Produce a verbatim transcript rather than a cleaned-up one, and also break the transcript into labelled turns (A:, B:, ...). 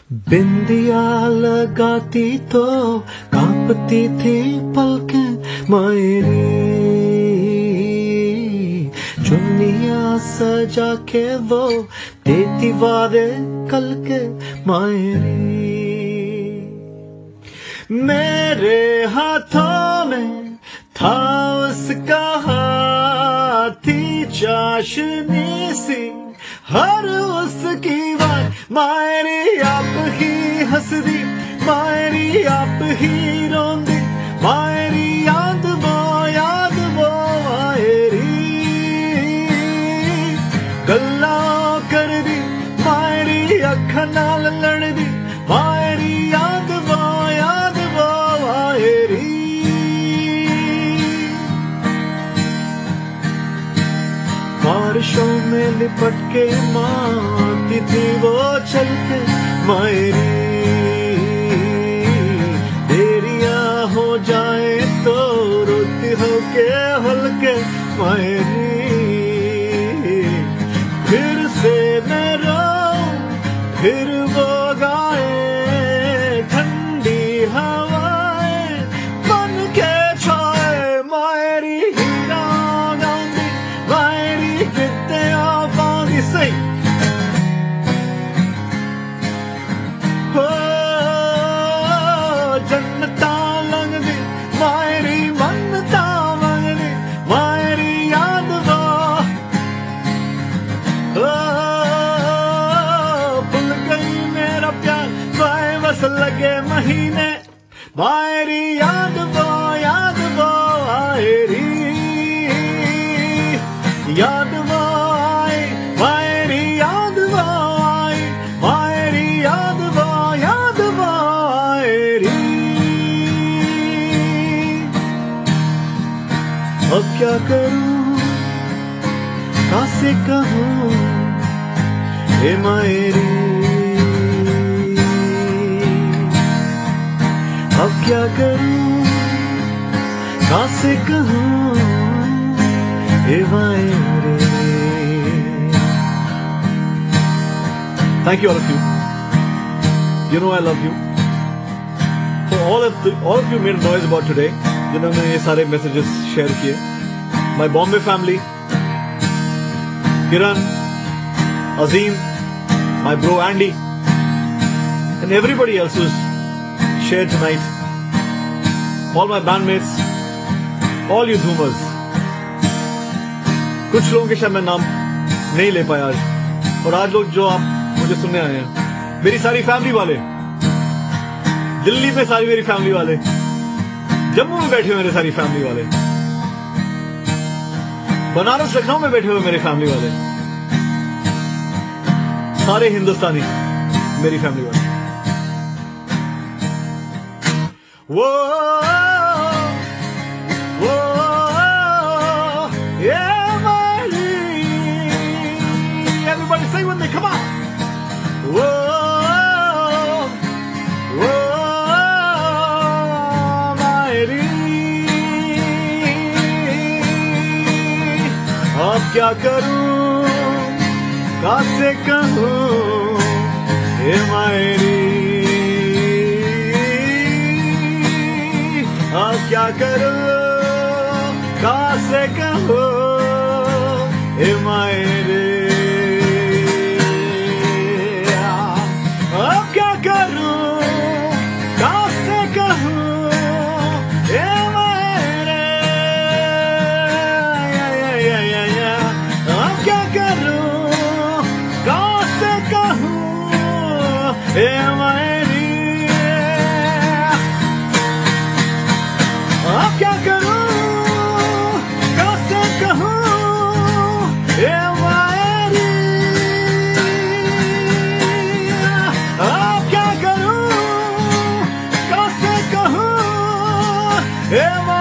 A: बिंदिया लगाती तो कांपती थी पलकें मेरी, चुन्निया सजा के वो देती वादे कल के मेरी। मेरे हाथों में था उसका हाथी चाशनी सी, हर उसकी बात मायरी आप ही हंसदी, मायरी आप ही रोंदी, मायरी याद वो याद वो मायरी गल्ला कर दी, मायरी अखा नाल लड़ दी, मायरी याद वो याद वो मायरी। बारिशों में लिपट के मारती थी वो चल के मायरी, देरिया हो जाए तो रोती हो के हल्के मायरी। फिर से मैं रोऊं फिर वो गाए, ठंडी हवाएं मन के छाए मायरी हीरा गांधी, मायरी कितने आबादी सही हो जन्नता लगदी, मायरी मन्नता मंगदी, मायरी याद वो हो भूल गई मेरा प्यार बाए बस लगे महीने, मायरी याद वो याद वो मायरी याद वो आई, मायरी याद वो आई, मायरी याद वो याद वो मायरी। अब क्या करूं कैसे कहूं हे मायरी, अब क्या करूं कैसे कहूं हे मायरी। Thank you all of you. You know I love you. So all of the, all of you made a noise about today. जिन्होंने ये सारे messages share किए. My Bombay family, Kiran, Azim, my bro Andy, and everybody else who's shared tonight. All my bandmates, all you Dhoomers. कुछ लोगों के शायद मैं नाम नहीं ले पाया आज, और आज लोग जो आप मुझे सुनने आए हैं, मेरी सारी फैमिली वाले, दिल्ली में सारी मेरी फैमिली वाले, जम्मू में बैठे हुए मेरे सारी फैमिली वाले, बनारस लखनऊ में बैठे हुए मेरे फैमिली वाले, सारे हिंदुस्तानी मेरी फैमिली वाले। वो वो yeah everybody sing with me, come on. Whoa, whoa, मायरी। अब क्या करूं कैसे कहूं हे मायरी, अब क्या करूं कैसे कहूं हे मायरी। अब क्या करूं कैसे कहूं हे मायरे, अब क्या करूं कैसे कहूं हे मायरी, अब क्या करूं कैसे कहूं हे मायरी, अब क्या करूं कैसे कहूं हे